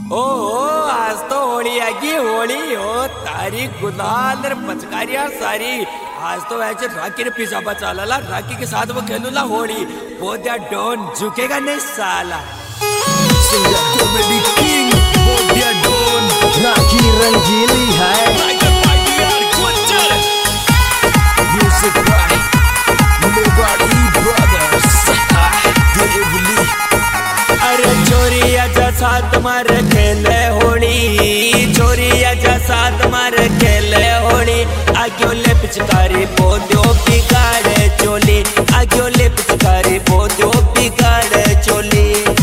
ओ आज तो होली आगी होली हो तारी गुलाल पचकारिया सारी आज तो ऐसे राखी ने पिजाबा चाला राखी के साथ वो खेलूला होली बोधिया डॉन झुकेगा नहीं साला comedy king Bodhiya don Rakhi Rangili है music by Mewari brothers Deoli. अरे चोरिया जैसा तुम्हारे खेले होली चोरिया जैसा तुम्हारे खेले होली आग्योले पिचकारी बोधियो बिगाड़े चोली आग्योले पिचकारी बोधियो बिगाड़े चोली।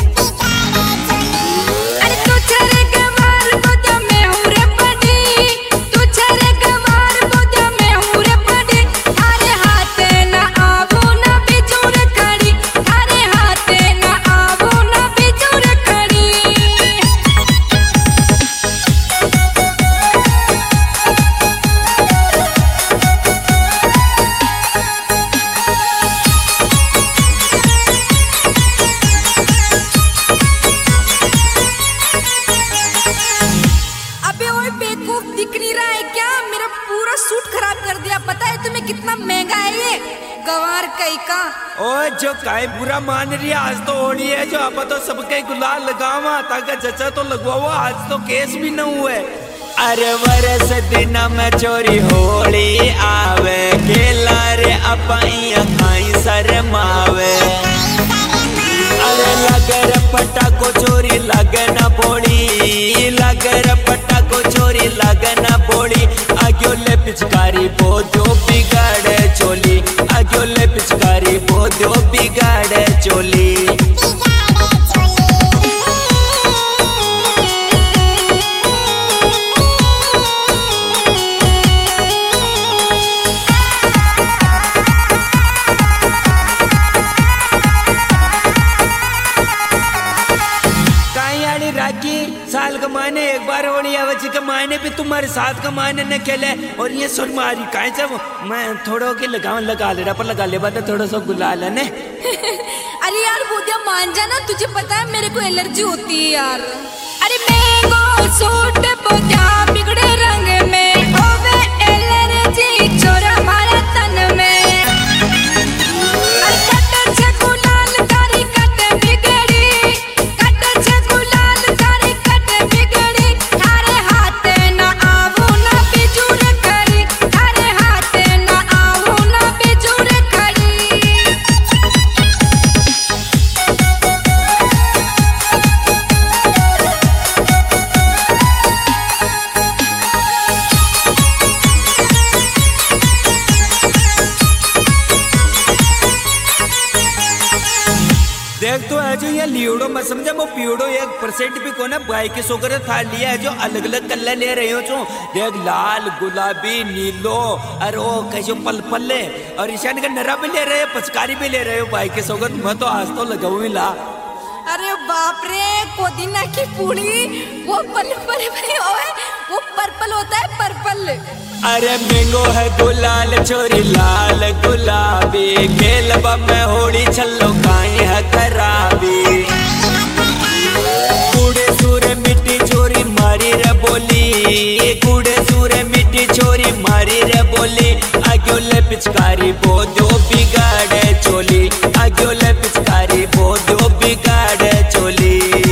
पता है तुम्हें कितना महंगा है ये गवार कई का। ओ जो काई बुरा मान रही है आज तो होली है जो आप तो सबके गुलाल लगावा ताकि जचा तो लगवाओ आज तो केस भी न हुए। अरे वर्ष दिन में चोरी होली आवे खेला रे अपैया खाई शरमावे। अरे लगर पटाको चोरी लगना बोड़ी लगर पटाको चोरी लगना बोड़ी आग्योले पिचकारी बोधियो बिगाड़े चोली आग्योले पिचकारी बोधियो बिगाड़े चोली। साल का माने एक बार होली आवची का माने भी तुम्हारे साथ का माने न खेले और ये सुन मारी काहे से मैं थोड़ा के लगा ले रहा पर लगा ले बात थोड़ा सा गुलाल है ने। अरे यार बोधिया मान जाना तुझे पता है मेरे को एलर्जी होती है यार। अरे मैंगो सूट बोधिया बिगड़े रंग में होवे एलर्जी चोरा मारा तन में। देख तो है जो ये लियोड़ो मैं समझा वो पियोड़ो 1% भी कोने बाई के सोकर था लिया है जो अलग अलग कलर ले रहे हो जो देख लाल गुलाबी नीलो और वो कैसे पल पल्ले और ईशान का नरा भी ले रहे हो पचकारी भी ले रहे हो बाई के सोकर मैं तो आज तो लगाऊ ही ला। अरे बाप रे पुदीना की पूड़ी वो पल वो पर्पल होता है पर्पल। अरे मैंगो है गुलाल चोरी लाल गुलाबी खेलबा में होली छल्लो काई है खराबी। कूड़े सूरे मिट्टी चोरी मारी रे बोली कूड़े सूरे मिट्टी चोरी मारी रे बोली आग्योले पिचकारी बोधियो बिगाड़े चोली आग्योले पिचकारी बोधियो बिगाड़े चोली।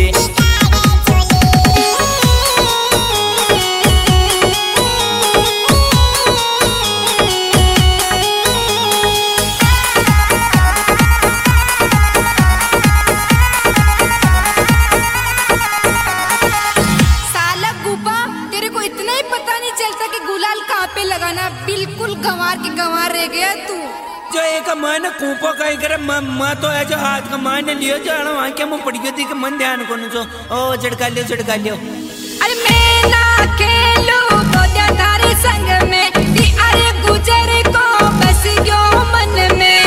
लगाना बिल्कुल गंवार के गंवार रह गया तू जो एक मन कूपो कहीं करे मैं तो है जो हाथ का मान लियो जो वहां के मुंह पड़ी थी कि मन ध्यान को जो ओ झटका लियो। अरे मैं ना खेलू बोधिया तारे संग में कि अरे गुजर को बस गयो मन में।